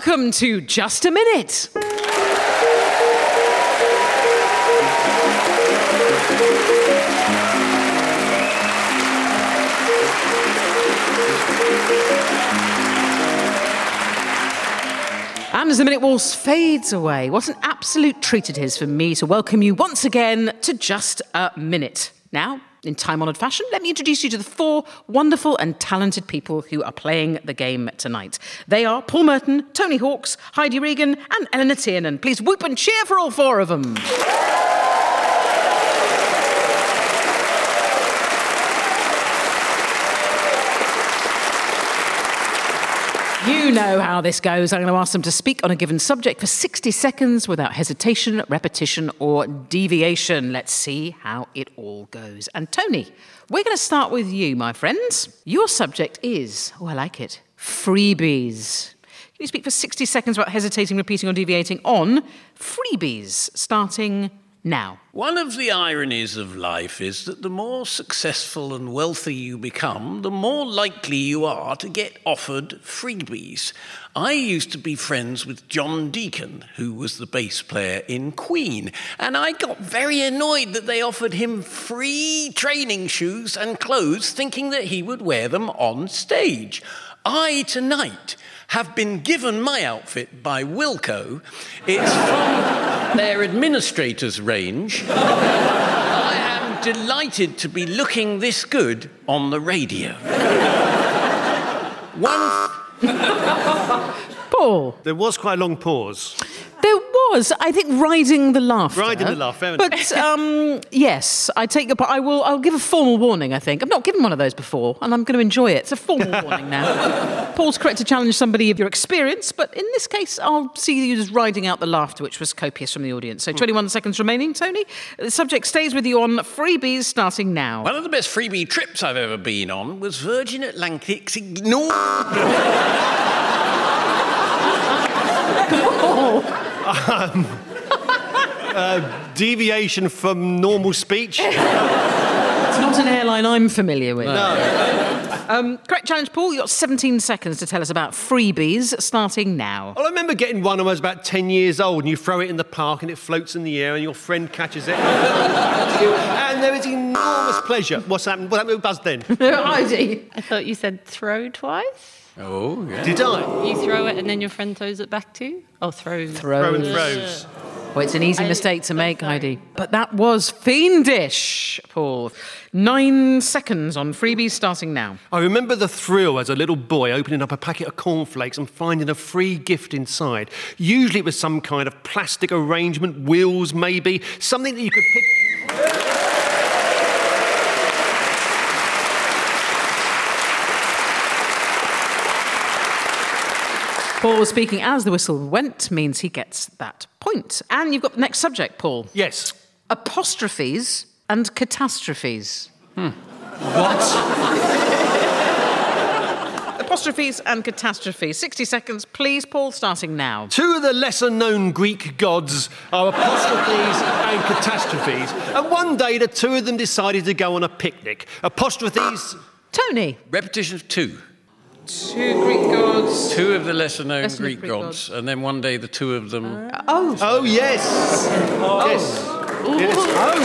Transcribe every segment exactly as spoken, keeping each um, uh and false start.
welcome to Just a Minute. And as the minute waltz fades away, what an absolute treat it is for me to welcome you once again to Just a Minute. Now, in time-honoured fashion, let me introduce you to the four wonderful and talented people who are playing the game tonight. They are Paul Merton, Tony Hawks, Heidi Regan and Eleanor Tiernan. Please whoop and cheer for all four of them. You know how this goes. I'm going to ask them to speak on a given subject for sixty seconds without hesitation, repetition or deviation. Let's see how it all goes. And Tony, we're going to start with you, my friends. Your subject is, oh, I like it, freebies. Can you speak for sixty seconds without hesitating, repeating or deviating on freebies, starting now? One of the ironies of life is that the more successful and wealthy you become, the more likely you are to get offered freebies. I used to be friends with John Deacon, who was the bass player in Queen, and I got very annoyed that they offered him free training shoes and clothes, thinking that he would wear them on stage. I, tonight, have been given my outfit by Wilko. It's from their administrator's range. I am delighted to be looking this good on the radio. One... Paul. There was quite a long pause. There was, I think, riding the laughter. Riding the laugh, fair enough. But, um, yes, I take your part. I will, I'll give a formal warning, I think. I've not given one of those before, and I'm going to enjoy it. It's a formal warning now. Paul's correct to challenge somebody of your experience, but in this case, I'll see you as riding out the laughter, which was copious from the audience. So twenty-one seconds remaining, Tony. The subject stays with you on freebies starting now. One of the best freebie trips I've ever been on was Virgin Atlantic's Ignore... Um, uh, deviation from normal speech. It's not an airline I'm familiar with. No. Um, correct challenge, Paul. You've got seventeen seconds to tell us about freebies, starting now. Well, I remember getting one when I was about ten years old, and you throw it in the park, and it floats in the air, and your friend catches it. And there is enormous pleasure. What's happened? What happened with Buzz then? Heidi. I thought you said throw twice. Oh, yeah. Did I? You throw it and then your friend throws it back to you? Oh, throws. Throws. Throw and throws. Well, it's an easy I- mistake to I'm make, sorry. Heidi. But that was fiendish, Paul. Nine seconds on freebies starting now. I remember the thrill as a little boy opening up a packet of cornflakes and finding a free gift inside. Usually it was some kind of plastic arrangement, wheels maybe, something that you could pick... Paul was speaking as the whistle went, means he gets that point. And you've got the next subject, Paul. Yes. Apostrophes and catastrophes. Hmm. What? Apostrophes and catastrophes. sixty seconds, please, Paul, starting now. Two of the lesser-known Greek gods are apostrophes and catastrophes. And one day the two of them decided to go on a picnic. Apostrophes... Tony. Repetition of two. Two Greek gods. Two of the lesser-known Lesser Greek, Greek gods, and then one day the two of them... Oh. Oh, yes. Oh. Yes. Yes.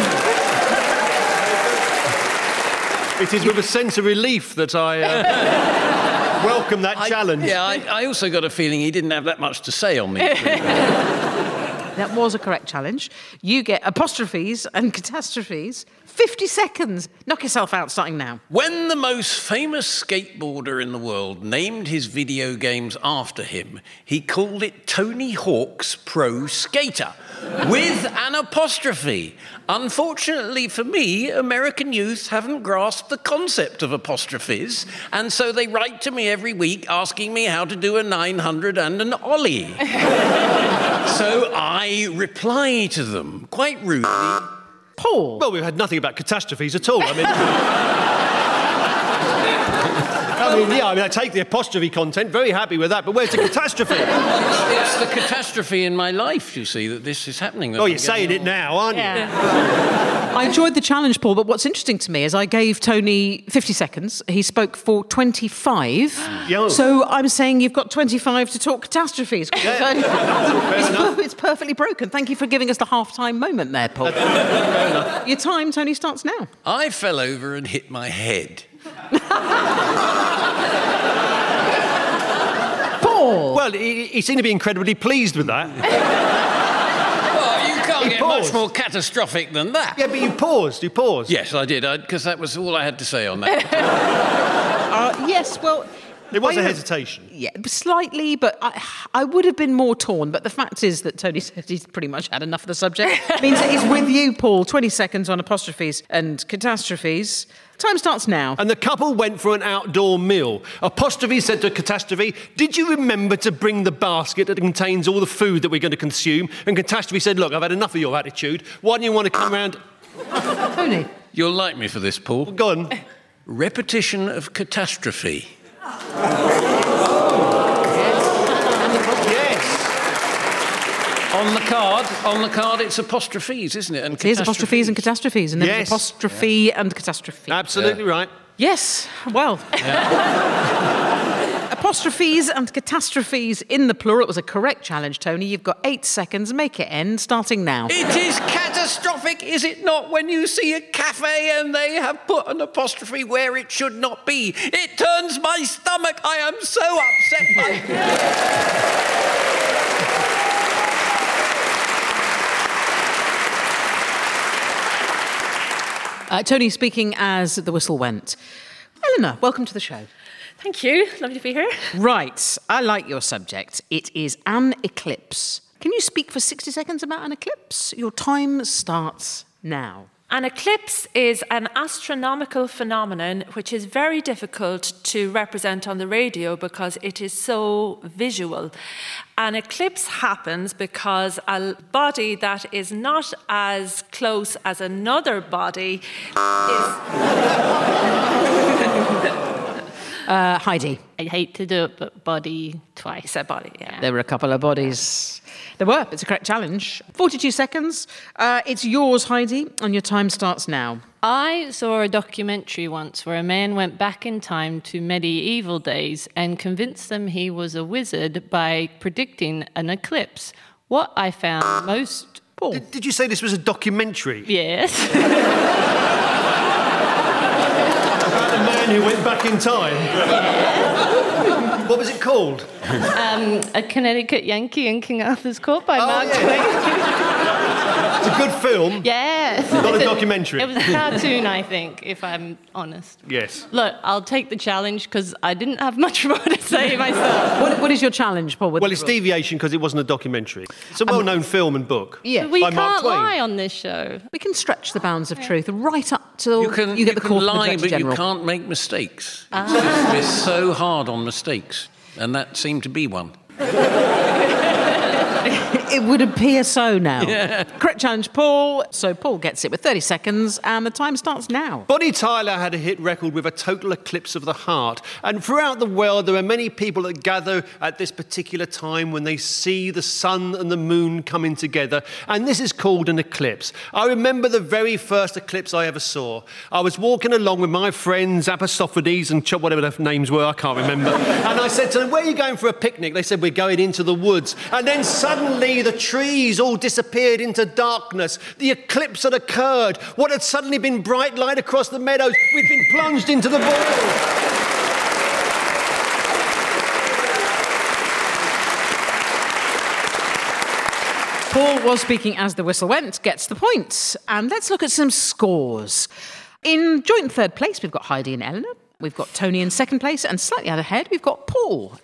Oh. It is with a sense of relief that I uh, welcome that I- challenge. Yeah, I, I also got a feeling he didn't have that much to say on me. That was a correct challenge. You get apostrophes and catastrophes. fifty seconds. Knock yourself out starting now. When the most famous skateboarder in the world named his video games after him, he called it Tony Hawk's Pro Skater, with an apostrophe. Unfortunately for me, American youth haven't grasped the concept of apostrophes, and so they write to me every week asking me how to do a nine hundred and an ollie. So I reply to them, quite rudely... Paul. Well, we've had nothing about catastrophes at all. I mean... I mean, yeah, I mean, I take the apostrophe content, very happy with that, but where's the catastrophe? It's the catastrophe in my life, you see, that this is happening. Oh, you're saying it now, aren't you? Yeah. I enjoyed the challenge, Paul, but what's interesting to me is I gave Tony fifty seconds. He spoke for twenty-five. Yo. So I'm saying you've got twenty-five to talk catastrophes. Yeah. it's, enough. per- it's perfectly broken. Thank you for giving us the half-time moment there, Paul. Your time, Tony, starts now. I fell over and hit my head. Paul! Well, he, he seemed to be incredibly pleased with that. Well, you can't He get paused. much more catastrophic than that. Yeah, but you paused, you paused. Yes, I did, because that was all I had to say on that. Uh, yes, well... There was I a have- hesitation. Yeah, slightly, but I, I would have been more torn. But the fact is that Tony said he's pretty much had enough of the subject. Means that he's with you, Paul. twenty seconds on apostrophes and catastrophes. Time starts now. And the couple went for an outdoor meal. Apostrophe said to Catastrophe, did you remember to bring the basket that contains all the food that we're going to consume? And Catastrophe said, look, I've had enough of your attitude. Why don't you want to come round... Tony. You'll like me for this, Paul. Go on. Repetition of catastrophe. Yes. On the card, on the card, it's apostrophes, isn't it? And Here's apostrophes and catastrophes, and then Yes. there's apostrophe and catastrophe. Absolutely right. Yes, well. Apostrophes and catastrophes in the plural. It was a correct challenge, Tony. You've got eight seconds. Make it end, starting now. It is catastrophic, is it not, when you see a cafe and they have put an apostrophe where it should not be? It turns my stomach. I am so upset by... Uh, Tony speaking as the whistle went. Eleanor, welcome to the show. Thank you. Lovely to be here. Right, I like your subject. It is an eclipse. Can you speak for sixty seconds about an eclipse? Your time starts now. An eclipse is an astronomical phenomenon which is very difficult to represent on the radio because it is so visual. An eclipse happens because a body that is not as close as another body is... Uh, Heidi. I hate to do it, but body twice. I said body, yeah. There were a couple of bodies. There were. It's a correct challenge. forty-two seconds. Uh, it's yours, Heidi, and your time starts now. I saw a documentary once where a man went back in time to medieval days and convinced them he was a wizard by predicting an eclipse. What I found most... Paul. Did, did you say this was a documentary? Yes. About a man who went back in time? What was it called? um, a Connecticut Yankee in King Arthur's Court by Oh, Mark yeah. Twain. It's a good film. Yes. Not a documentary. It was a cartoon, I think, if I'm honest. Yes. Look, I'll take the challenge because I didn't have much more to say myself. What, what is your challenge, Paul? with Well, the it's rule? deviation because it wasn't a documentary. It's a well-known film and book. Yeah. We By Mark can't Twain. lie on this show. We can stretch the bounds of truth right up till You can, you get the can call from the lie, Director but General. you can't make mistakes. We're so hard on mistakes, and that seemed to be one. It would appear so now. Yeah. Correct challenge, Paul. So Paul gets it with thirty seconds, and the time starts now. Bonnie Tyler had a hit record with a total eclipse of the heart. And throughout the world, there are many people that gather at this particular time when they see the sun and the moon coming together. And this is called an eclipse. I remember the very first eclipse I ever saw. I was walking along with my friends, Apostophides and Ch- whatever their names were, I can't remember. And I said to them, where are you going for a picnic? They said, we're going into the woods. And then suddenly the trees all disappeared into darkness. The eclipse had occurred. What had suddenly been bright light across the meadows, we'd been plunged into the void. Paul was speaking as the whistle went, gets the point. And let's look at some scores. In joint third place, we've got Heidi and Eleanor. We've got Tony in second place, and slightly out ahead, we've got Paul.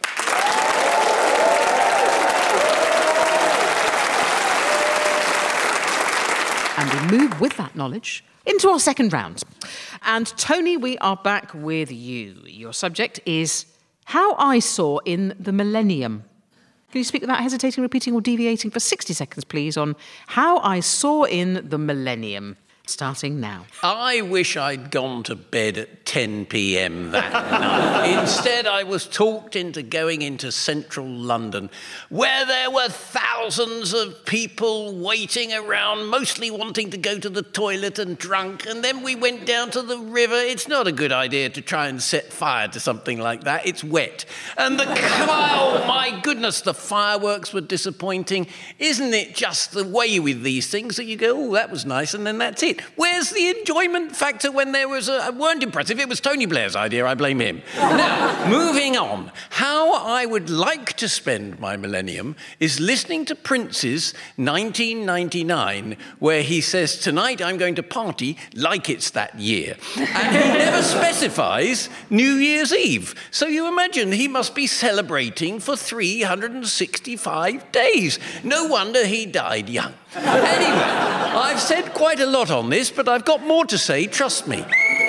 And we move with that knowledge into our second round. And Tony, we are back with you. Your subject is How I Saw in the Millennium. Can you speak without hesitating, repeating or deviating for sixty seconds, please, on How I Saw in the Millennium? starting now. I wish I'd gone to bed at ten p.m. that night. Instead, I was talked into going into central London, where there were thousands of people waiting around, mostly wanting to go to the toilet and drunk, and then we went down to the river. It's not a good idea to try and set fire to something like that. It's wet. And the... oh, my goodness, the fireworks were disappointing. Isn't it just the way with these things that you go, oh, that was nice, and then that's it? Where's the enjoyment factor when there was a... weren't impressive. It was Tony Blair's idea. I blame him. Now, moving on. How I would like to spend my millennium is listening to Prince's nineteen ninety-nine, where he says, tonight I'm going to party like it's that year. And he never specifies New Year's Eve. So you imagine he must be celebrating for three hundred sixty-five days. No wonder he died young. Anyway, I've said quite a lot on this, but I've got more to say, trust me.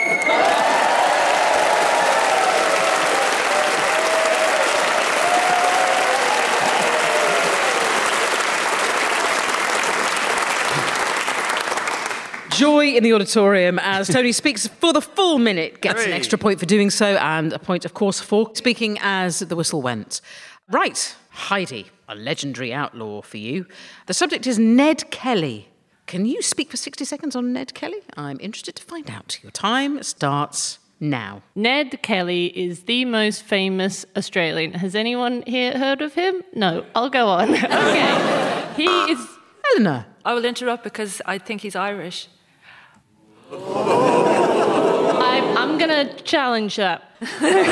Joy in the auditorium as Tony speaks for the full minute, gets an extra point for doing so, and a point, of course, for speaking as the whistle went. Right, Heidi, a legendary outlaw for you. The subject is Ned Kelly. Can you speak for sixty seconds on Ned Kelly? I'm interested to find out. Your time starts now. Ned Kelly is the most famous Australian. Has anyone here heard of him? No, I'll go on. Okay. He is... Eleanor. I will interrupt because I think he's Irish. I'm, I'm going to challenge that. Do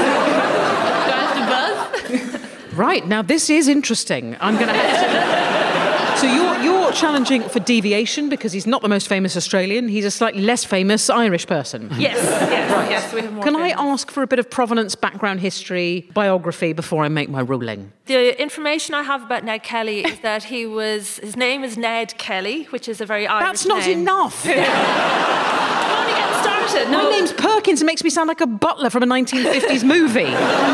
I have to buzz? Right, now this is interesting. I'm going to have to... So you're, you're challenging for deviation because he's not the most famous Australian. He's a slightly less famous Irish person. Yes, yes, right. Yes, we have more Can famous. I ask for a bit of provenance, background history, biography before I make my ruling? The information I have about Ned Kelly is that he was... His name is Ned Kelly, which is a very Irish That's not name. enough. I'm only getting started. My No. name's Perkins. It makes me sound like a butler from a nineteen fifties movie.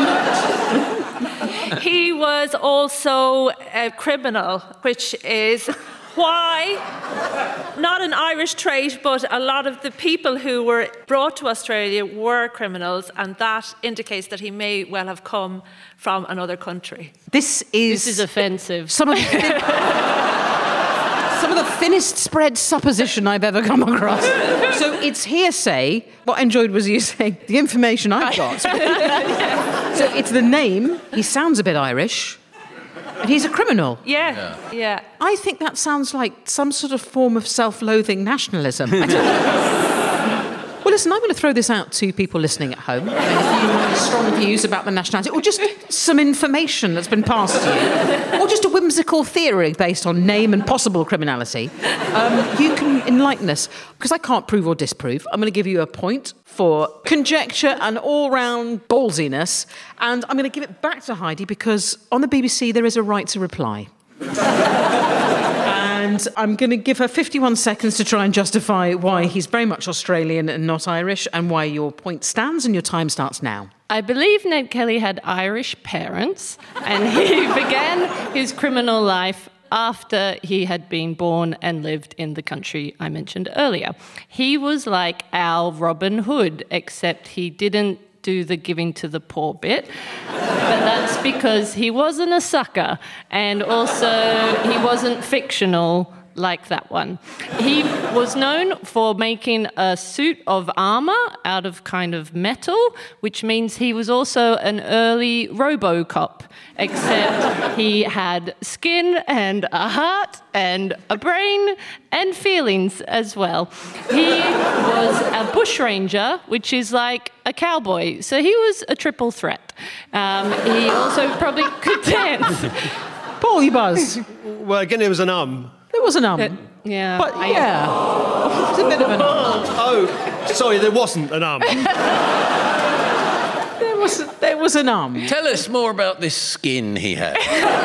He was also a criminal, which is why, not an Irish trait, but a lot of the people who were brought to Australia were criminals, and that indicates that he may well have come from another country. This is... This is offensive. Some of, the, some of the thinnest spread supposition I've ever come across. So it's hearsay. What I enjoyed was you saying the information I've got. So it's the name. He sounds a bit Irish. And he's a criminal. Yeah, yeah. yeah. I think that sounds like some sort of form of self-loathing nationalism. I don't know. Well, listen, I'm going to throw this out to people listening at home. If you have strong views about the nationality, or just some information that's been passed to you, or just a whimsical theory based on name and possible criminality, um, you can enlighten us. Because I can't prove or disprove, I'm going to give you a point for conjecture and all-round ballsiness, and I'm going to give it back to Heidi because on the B B C there is a right to reply. And I'm going to give her fifty-one seconds to try and justify why he's very much Australian and not Irish, and why your point stands, and your time starts now. I believe Ned Kelly had Irish parents, and he began his criminal life after he had been born and lived in the country I mentioned earlier. He was like our Robin Hood, except he didn't do the giving to the poor bit. But that's because he wasn't a sucker, and also he wasn't fictional like that one. He was known for making a suit of armour out of kind of metal, which means he was also an early RoboCop, except he had skin and a heart and a brain and feelings as well. He was a bushranger, which is like a cowboy, so he was a triple threat. Um, he also probably could dance. Paul, you buzz. Well, again, it was an um. There was an um. Uh, yeah. But yeah, it's a bit of an um. Oh, sorry, there wasn't an um. There was, there was an um. Tell us more about this skin he had.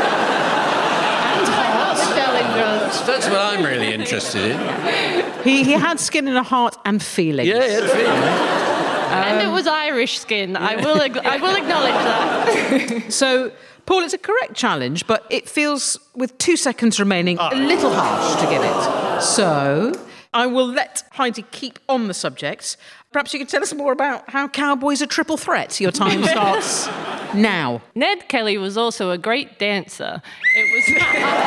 That's what I'm really interested in. He, he had skin and a heart and feelings. Yeah, he had a feeling. And it was Irish skin. I will ag- I will acknowledge that. So, Paul, it's a correct challenge, but it feels, with two seconds remaining, a little harsh to give it. So, I will let Heidi keep on the subject. Perhaps you could tell us more about how cowboys are triple threat. Your time starts now. Ned Kelly was also a great dancer. It was...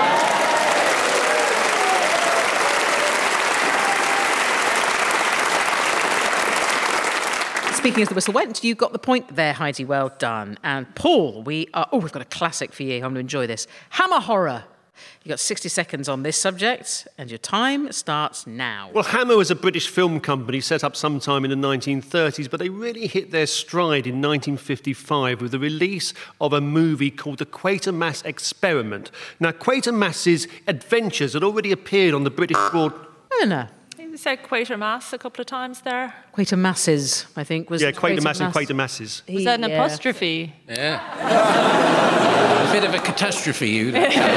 Speaking as the whistle went, you got the point there, Heidi. Well done. And Paul, we are... Oh, we've got a classic for you. I'm going to enjoy this. Hammer horror. You've got sixty seconds on this subject, and your time starts now. Well, Hammer was a British film company set up sometime in the nineteen thirties, but they really hit their stride in nineteen fifty-five with the release of a movie called The Quatermass Experiment. Now, Quatermass's adventures had already appeared on the British broad... Eleanor. You said Quatermass a couple of times there. Quatermasses, I think, was... Yeah, Quatermass and Quatermasses. Was that an yeah. apostrophe? Yeah. A bit of a catastrophe, you.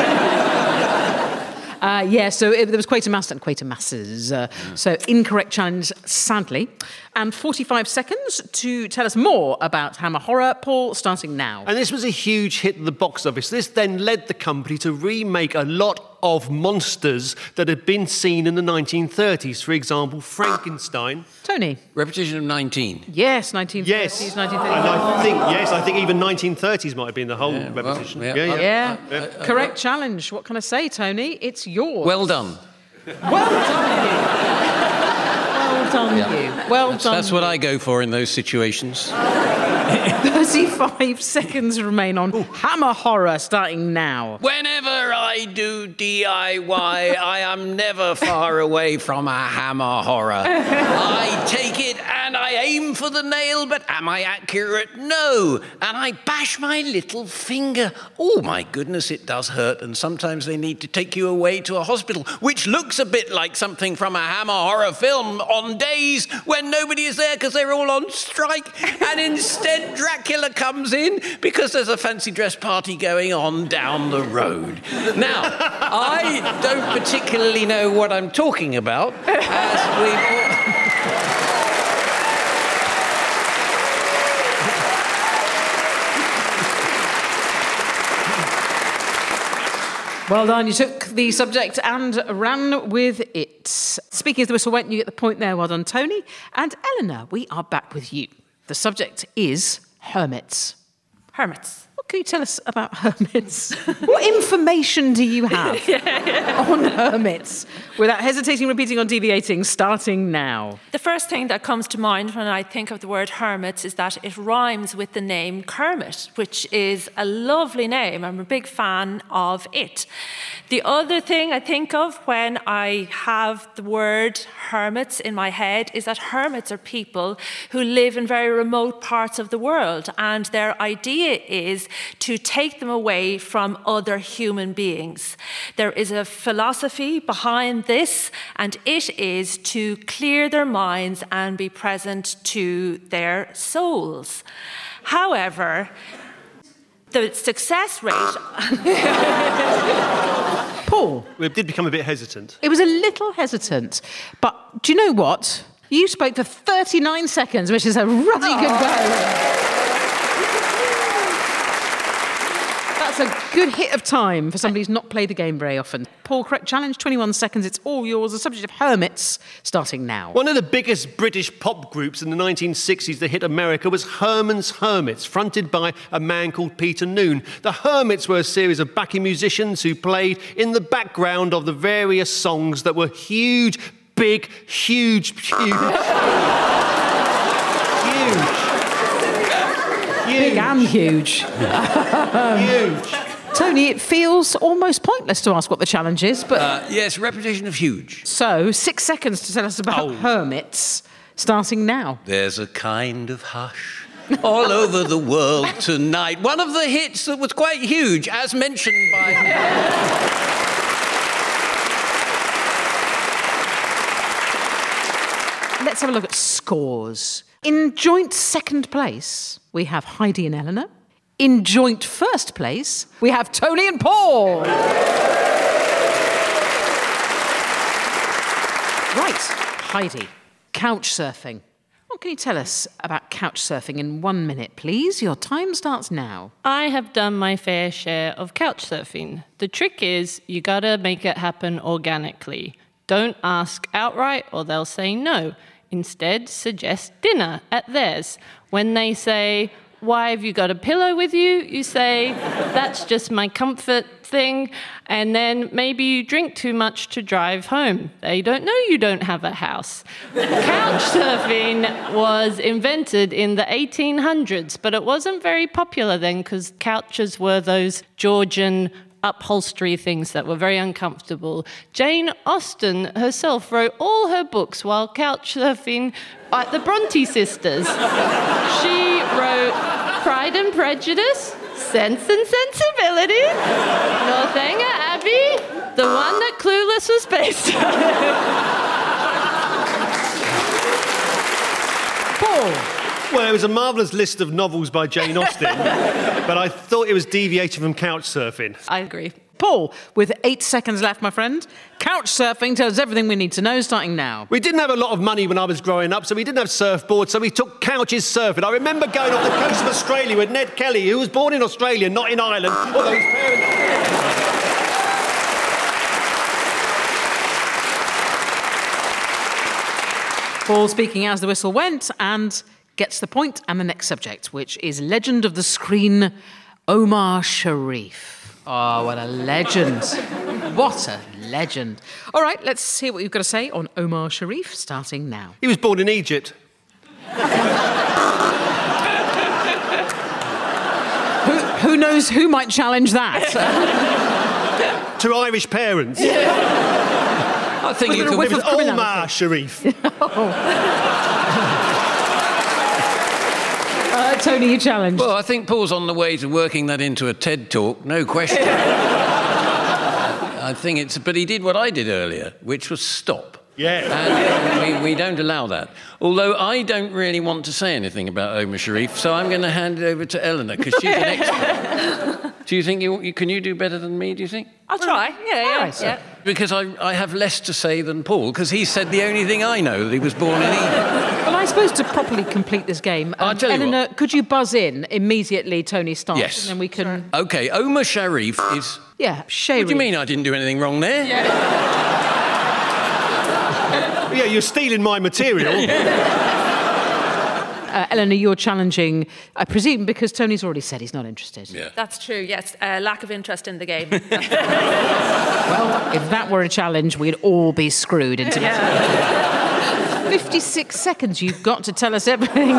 Uh, yeah, so it, there was Quatermass and Quatermasses. Uh, yeah. So incorrect challenge, sadly. And forty-five seconds to tell us more about Hammer Horror. Paul, starting now. And this was a huge hit at the box office. This then led the company to remake a lot of monsters that had been seen in the nineteen thirties. For example, Frankenstein. Tony. Repetition of nineteen. Yes, nineteen thirties, Yes. nineteen And thirties. I think, yes, I think even nineteen thirties might have been the whole Yeah, well, repetition. yeah. yeah, yeah. Yeah, uh, uh, correct uh, challenge. What can I say, Tony? It's yours. Well done. Well done, you. Well done, Yeah. you. Well That's, done. that's what I go for in those situations. thirty-five seconds remain on Hammer Horror, starting now. Whenever I do D I Y, I am never far away from a hammer horror. I take it and I aim for the nail, but am I accurate? No. And I bash my little finger. Oh, my goodness, it does hurt. And sometimes they need to take you away to a hospital, which looks a bit like something from a hammer horror film on days when nobody is there because they're all on strike. And instead, Dracula comes in because there's a fancy dress party going on down the road. Now, I don't particularly know what I'm talking about, as we've all... Well done, you took the subject and ran with it. Speaking as the whistle went, you get the point there. Well done, Tony. And Eleanor, we are back with you. The subject is hermits. Hermits. What can you tell us about hermits? What information do you have yeah, yeah. on hermits? Without hesitating, repeating, or deviating, starting now. The first thing that comes to mind when I think of the word hermits is that it rhymes with the name Kermit, which is a lovely name. I'm a big fan of it. The other thing I think of when I have the word hermits in my head is that hermits are people who live in very remote parts of the world, and their idea is to take them away from other human beings. There is a philosophy behind this, and it is to clear their minds and be present to their souls. However, the success rate... Paul. We did become a bit hesitant. It was a little hesitant, but do you know what? You spoke for thirty-nine seconds, which is a ruddy oh. good go. That's a good hit of time for somebody who's not played the game very often. Paul, correct challenge, twenty-one seconds. It's all yours. The subject of hermits, starting now. One of the biggest British pop groups in the nineteen sixties that hit America was Herman's Hermits, fronted by a man called Peter Noone. The Hermits were a series of backing musicians who played in the background of the various songs that were huge, big, huge, huge. huge. Big and huge. Huge. Tony, it feels almost pointless to ask what the challenge is, but... Uh, yes, repetition of huge. So, six seconds to tell us about oh. hermits, starting now. There's a kind of hush all over the world tonight. One of the hits that was quite huge, as mentioned by... Let's have a look at scores. In joint second place, we have Heidi and Eleanor. In joint first place, we have Tony and Paul. Right, Heidi, couch surfing. What can you tell us about couch surfing in one minute, please? Your time starts now. I have done my fair share of couch surfing. The trick is you gotta make it happen organically. Don't ask outright or they'll say no. Instead, suggest dinner at theirs. When they say, why have you got a pillow with you? You say, that's just my comfort thing. And then maybe you drink too much to drive home. They don't know you don't have a house. Couch surfing was invented in the eighteen hundreds, but it wasn't very popular then because couches were those Georgian upholstery things that were very uncomfortable. Jane Austen herself wrote all her books while couch surfing at the Bronte sisters. She wrote Pride and Prejudice, Sense and Sensibility, Northanger Abbey, the one that Clueless was based on. Paul. Well, it was a marvellous list of novels by Jane Austen, but I thought it was deviating from couch surfing. I agree. Paul, with eight seconds left, my friend. Couch surfing tells us everything we need to know, starting now. We didn't have a lot of money when I was growing up, so we didn't have surfboards, so we took couches surfing. I remember going off the coast of Australia with Ned Kelly, who was born in Australia, not in Ireland, although his parents... Paul speaking as the whistle went and gets the point, and the next subject, which is legend of the screen, Omar Sharif. Oh, what a legend. What a legend. All right, let's hear what you've got to say on Omar Sharif, starting now. He was born in Egypt. who, who knows who might challenge that? To Irish parents. I think Was you there a could... whiff It was of Omar Sharif. Uh, Tony, you challenged. Well, I think Paul's on the way to working that into a TED talk, no question. I think it's... But he did what I did earlier, which was stop. Yeah. And we, we don't allow that. Although I don't really want to say anything about Omar Sharif, so I'm going to hand it over to Eleanor, because she's an expert. Do you think you, you... Can you do better than me, do you think? I'll try. Yeah, yeah, right, so- yeah. Because I, I have less to say than Paul, because he said the only thing I know, that he was born in Egypt. Well, I suppose to properly complete this game, um, I'll tell you Eleanor, what. could you buzz in immediately? Tony starts, Yes. and then we can. OK, Omar Sharif is... Yeah, Sharif. What do you mean I didn't do anything wrong there? Yeah, you're stealing my material. Uh, Eleanor, you're challenging, I presume, because Tony's already said he's not interested. Yeah. That's true, yes. Uh, lack of interest in the game. Well, if that were a challenge, we'd all be screwed into it. fifty-six seconds, you've got to tell us everything.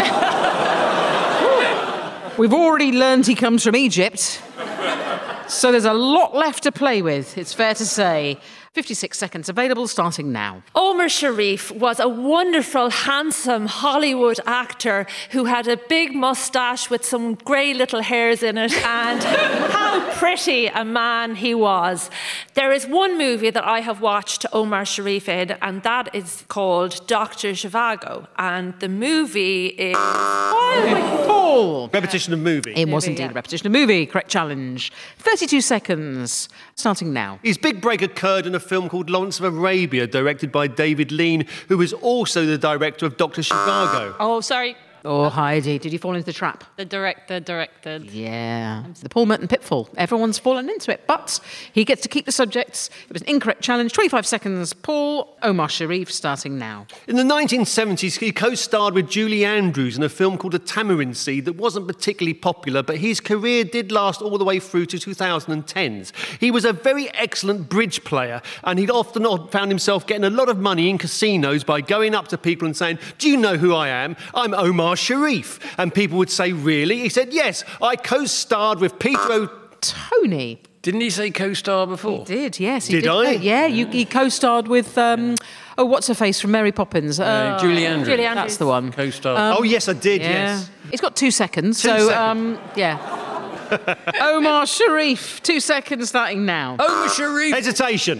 We've already learned he comes from Egypt, so there's a lot left to play with, it's fair to say. fifty-six seconds available, starting now. Omar Sharif was a wonderful, handsome Hollywood actor who had a big moustache with some grey little hairs in it, and how pretty a man he was. There is one movie that I have watched Omar Sharif in, and that is called Doctor Zhivago. And the movie is... Paul! Repetition of movie. It was Movie, indeed yeah. a repetition of movie. Correct challenge. thirty-two seconds, starting now. His big break occurred in a film called Lawrence of Arabia, directed by David Lean, who was also the director of Doctor Zhivago. Oh, sorry. Oh, Heidi, did you fall into the trap? The director directed. Yeah, it's the Paul Merton pitfall. Everyone's fallen into it, but he gets to keep the subjects. It was an incorrect challenge. twenty-five seconds. Paul, Omar Sharif, starting now. In the nineteen seventies, he co-starred with Julie Andrews in a film called The Tamarind Seed that wasn't particularly popular, but his career did last all the way through to two thousand tens. He was a very excellent bridge player, and he'd often found himself getting a lot of money in casinos by going up to people and saying, "Do you know who I am? I'm Omar Sharif." And people would say, "Really?" He said, "Yes, I co-starred with Peter O... Tony. Didn't he say co-star before? Did, yes. He Did did I? Yeah, you, he co-starred with, um, oh, what's her face from Mary Poppins? Uh, Julie Andrews. Julie Andrews. That's the one. Co-star. oh, yes, I did, Yeah. yes. He's got two seconds, Two so, seconds. um, yeah. Omar Sharif, two seconds starting now. Omar Sharif! Hesitation.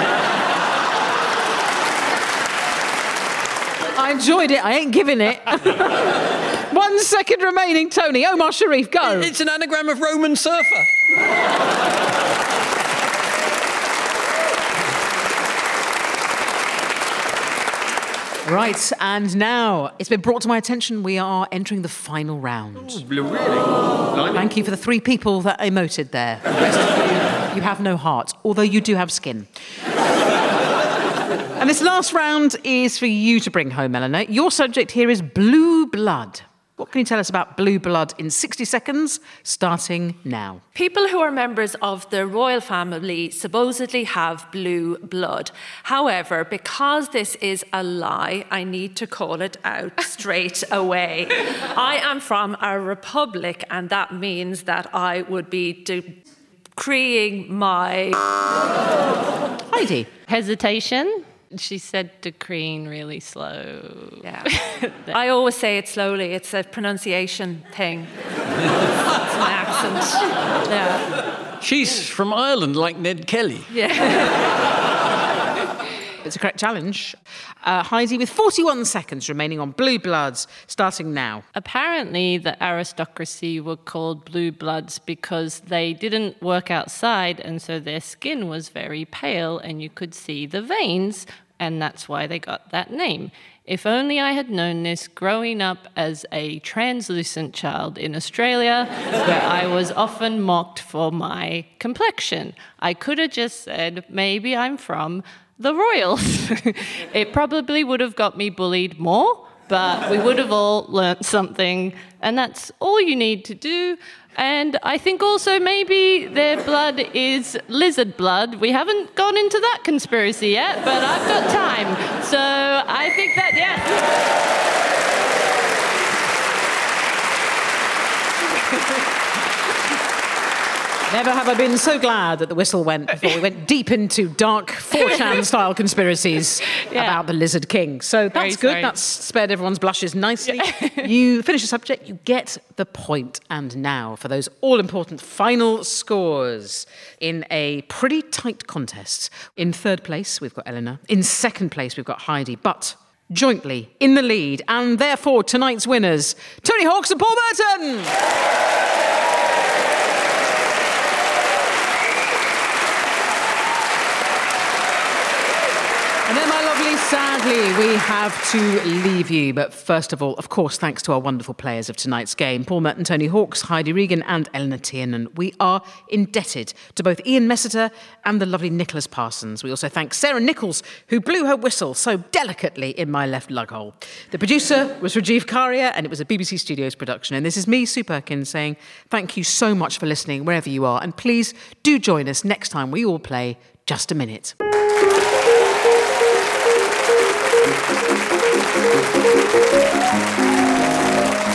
I enjoyed it, I ain't giving it. One second remaining, Tony. Omar Sharif, go. It's an anagram of Roman surfer. Right, and now it's been brought to my attention we are entering the final round. Really? Thank you for the three people that emoted there. The rest of you, you have no heart, although you do have skin. And this last round is for you to bring home, Eleanor. Your subject here is blue blood. What can you tell us about blue blood in sixty seconds, starting now? People who are members of the royal family supposedly have blue blood. However, because this is a lie, I need to call it out straight away. I am from a republic, and that means that I would be decreeing my... Heidi. Hesitation. She said decreeing really slow. Yeah. I always say it slowly. It's a pronunciation thing. It's an accent. Yeah. She's from Ireland, like Ned Kelly. Yeah. It's a correct challenge. Uh, Heidi, with forty-one seconds remaining on blue bloods, starting now. Apparently, the aristocracy were called blue bloods because they didn't work outside, and so their skin was very pale, and you could see the veins, and that's why they got that name. If only I had known this growing up as a translucent child in Australia, where I was often mocked for my complexion. I could have just said, maybe I'm from the royals. It probably would have got me bullied more, but we would have all learnt something, and that's all you need to do. And I think also maybe their blood is lizard blood. We haven't gone into that conspiracy yet, but I've got time. So I think that, yeah. Never have I been so glad that the whistle went before we went deep into dark four chan style conspiracies Yeah. about the Lizard King. So Very that's good. sorry. That's spared everyone's blushes nicely. You finish the subject, you get the point. And now for those all-important final scores in a pretty tight contest. In third place, we've got Eleanor. In second place, we've got Heidi. But jointly in the lead, and therefore tonight's winners, Tony Hawks and Paul Merton! And then, my lovely, sadly, we have to leave you. But first of all, of course, thanks to our wonderful players of tonight's game, Paul Merton, Tony Hawks, Heidi Regan and Eleanor Tiernan. We are indebted to both Ian Messiter and the lovely Nicholas Parsons. We also thank Sarah Nichols, who blew her whistle so delicately in my left lug hole. The producer was Rajiv Karia, and it was a B B C Studios production. And this is me, Sue Perkins, saying thank you so much for listening, wherever you are. And please do join us next time we all play Just a Minute. Thank you.